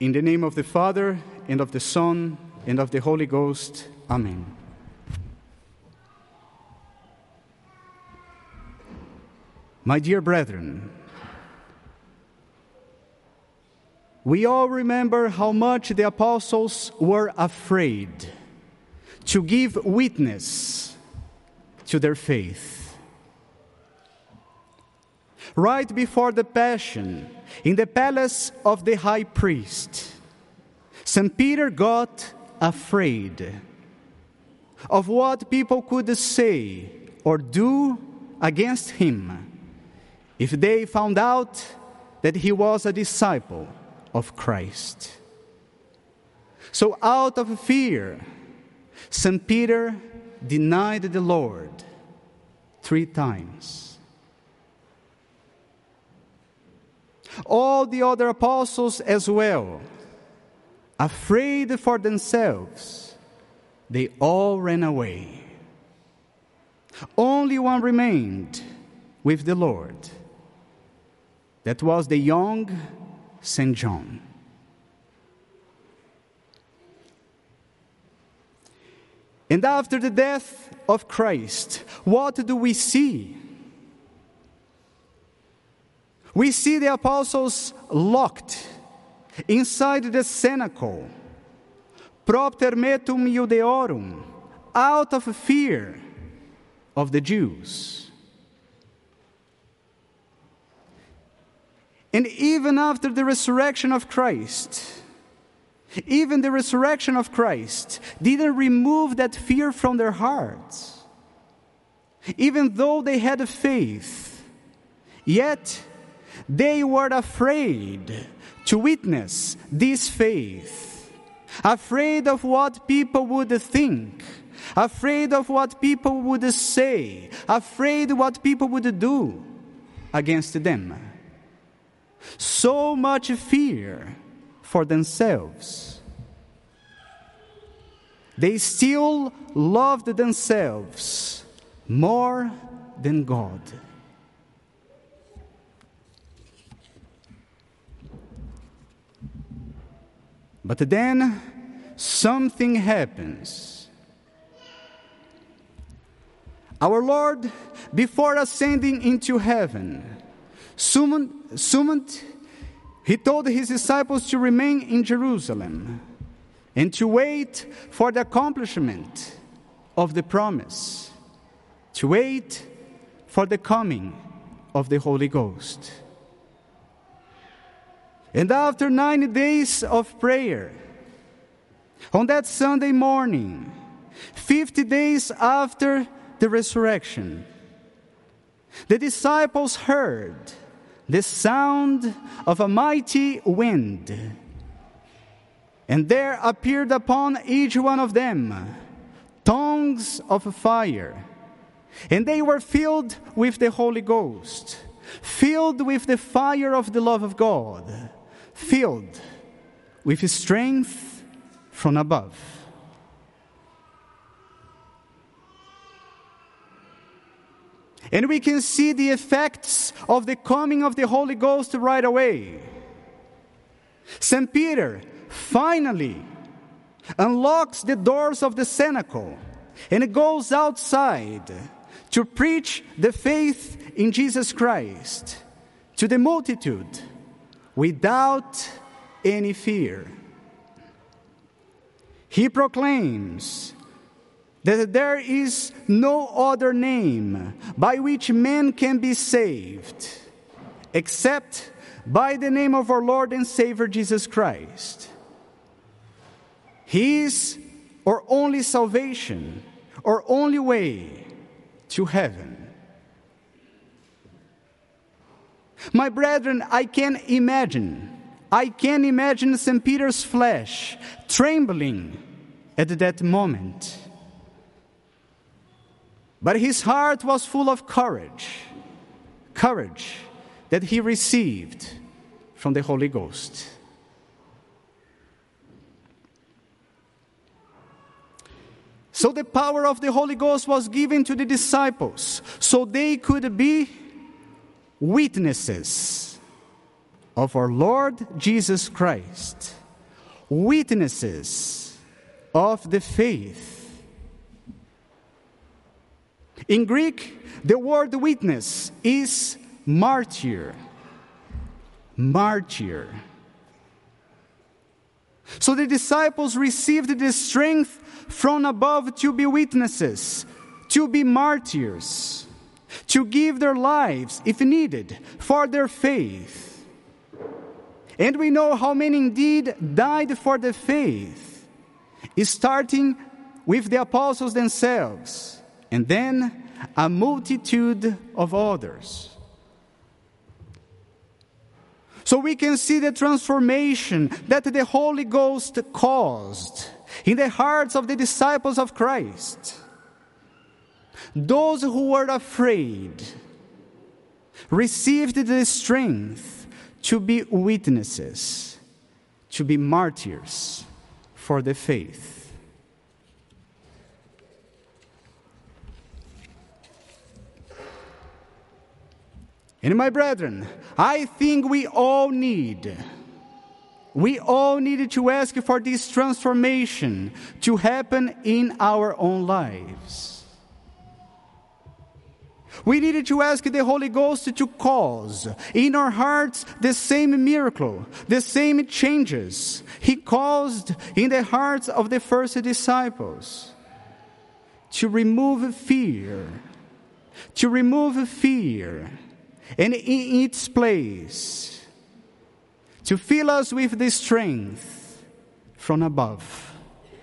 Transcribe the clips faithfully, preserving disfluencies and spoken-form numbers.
In the name of the Father, and of the Son, and of the Holy Ghost. Amen. My dear brethren, we all remember how much the apostles were afraid to give witness to their faith. Right before the Passion, in the palace of the high priest, Saint Peter got afraid of what people could say or do against him if they found out that he was a disciple of Christ. So out of fear, Saint Peter denied the Lord three times. All the other apostles as well, afraid for themselves, they all ran away. Only one remained with the Lord. That was the young Saint John. And after the death of Christ, what do we see? We see the apostles locked inside the cenacle, propter metum Iudeorum, out of fear of the Jews. And even after the resurrection of Christ, even the resurrection of Christ didn't remove that fear from their hearts. Even though they had faith, yet they were afraid to witness this faith, afraid of what people would think, afraid of what people would say, afraid what people would do against them. So much fear for themselves. They still loved themselves more than God. But then something happens. Our Lord, before ascending into heaven, summoned, summoned, he told his disciples to remain in Jerusalem and to wait for the accomplishment of the promise, to wait for the coming of the Holy Ghost. And after ninety days of prayer, on that Sunday morning, fifty days after the resurrection, the disciples heard the sound of a mighty wind, and there appeared upon each one of them tongues of fire, and they were filled with the Holy Ghost, filled with the fire of the love of God, filled with strength from above. And we can see the effects of the coming of the Holy Ghost right away. Saint Peter finally unlocks the doors of the cenacle and goes outside to preach the faith in Jesus Christ to the multitude without any fear. He proclaims that there is no other name by which men can be saved except by the name of our Lord and Savior Jesus Christ. He is our only salvation, our only way to heaven. My brethren, I can imagine, I can imagine Saint Peter's flesh trembling at that moment. But his heart was full of courage, courage that he received from the Holy Ghost. So the power of the Holy Ghost was given to the disciples so they could be witnesses of our Lord Jesus Christ witnesses of the faith. In Greek, the word witness is martyr. Martyr. So the disciples received the strength from above to be witnesses, to be martyrs, to give their lives, if needed, for their faith. And we know how many indeed died for the faith, starting with the apostles themselves, and then a multitude of others. So we can see the transformation that the Holy Ghost caused in the hearts of the disciples of Christ. Those who were afraid received the strength to be witnesses, to be martyrs for the faith. And my brethren, I think we all need, we all need to ask for this transformation to happen in our own lives. We needed to ask the Holy Ghost to cause in our hearts the same miracle, the same changes He caused in the hearts of the first disciples. To remove fear, to remove fear, and in its place, to fill us with the strength from above.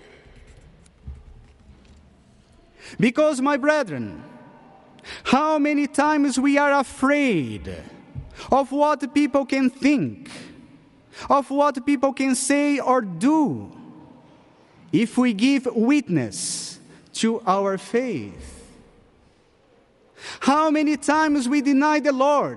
Because, my brethren, how many times we are afraid of what people can think, of what people can say or do, if we give witness to our faith. How many times we deny the Lord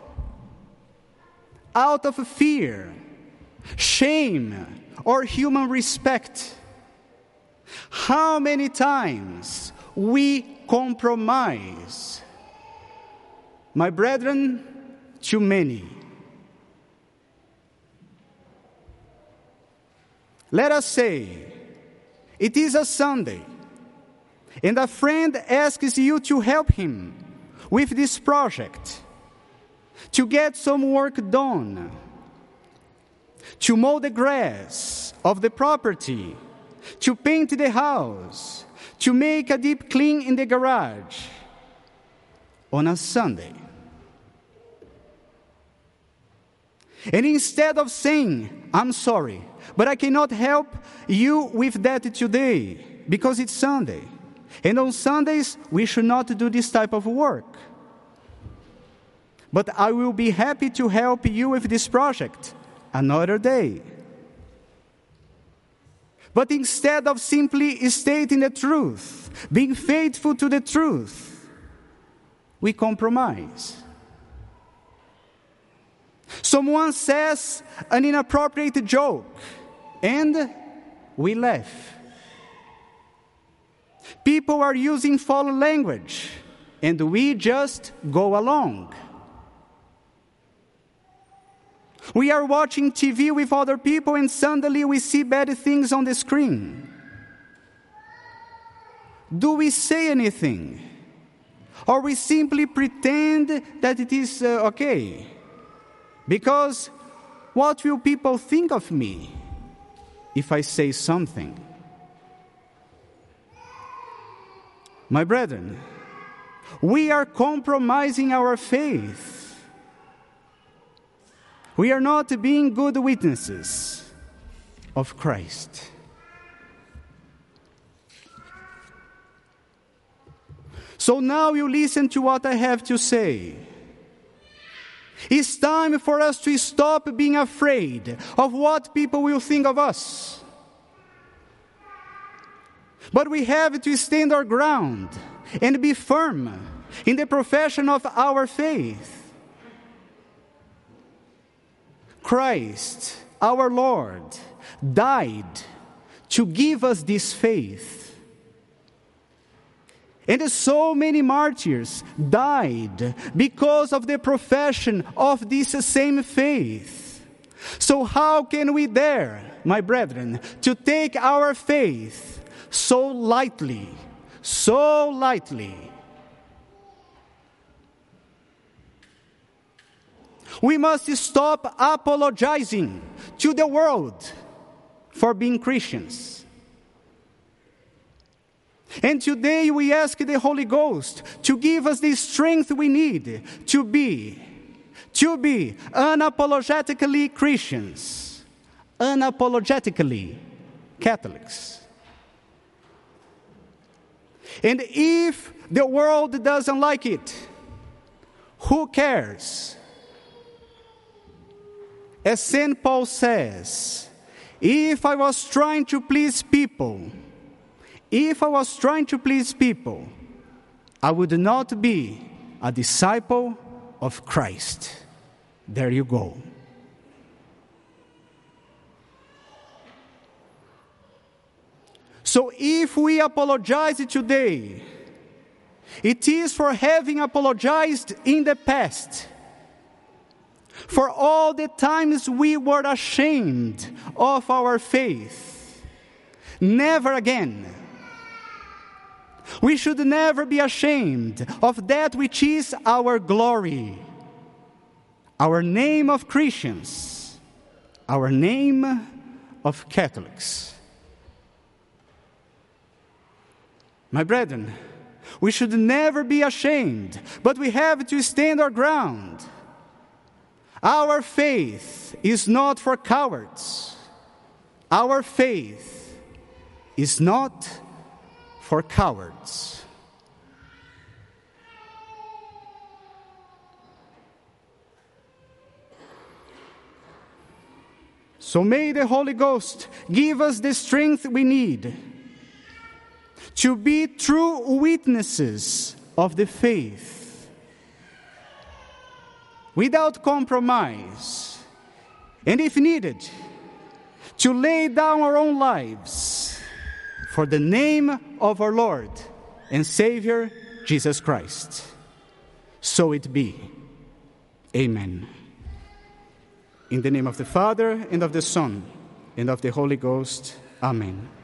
out of fear, shame, or human respect. How many times we compromise. My brethren, too many. Let us say, it is a Sunday, and a friend asks you to help him with this project, to get some work done, to mow the grass of the property, to paint the house, to make a deep clean in the garage on a Sunday. And instead of saying, I'm sorry, but I cannot help you with that today because it's Sunday. And on Sundays, we should not do this type of work. But I will be happy to help you with this project another day. But instead of simply stating the truth, being faithful to the truth, we compromise. Someone says an inappropriate joke, and we laugh. People are using foul language, and we just go along. We are watching T V with other people, and suddenly we see bad things on the screen. Do we say anything? Or we simply pretend that it is uh, okay? Because what will people think of me if I say something? My brethren, we are compromising our faith. We are not being good witnesses of Christ. So now you listen to what I have to say. It's time for us to stop being afraid of what people will think of us. But we have to stand our ground and be firm in the profession of our faith. Christ, our Lord, died to give us this faith. And so many martyrs died because of the profession of this same faith. So how can we dare, my brethren, to take our faith so lightly, so lightly? We must stop apologizing to the world for being Christians. And today we ask the Holy Ghost to give us the strength we need to be, to be unapologetically Christians, unapologetically Catholics. And if the world doesn't like it, who cares? As Saint Paul says, if I was trying to please people, if I was trying to please people, I would not be a disciple of Christ. There you go. So if we apologize today, it is for having apologized in the past, for all the times we were ashamed of our faith. Never again. We should never be ashamed of that which is our glory, our name of Christians, our name of Catholics. My brethren, we should never be ashamed, but we have to stand our ground. Our faith is not for cowards. Our faith is not for cowards. So may the Holy Ghost give us the strength we need to be true witnesses of the faith, without compromise, and if needed, to lay down our own lives for the name of our Lord and Savior, Jesus Christ. So it be. Amen. In the name of the Father, and of the Son, and of the Holy Ghost. Amen.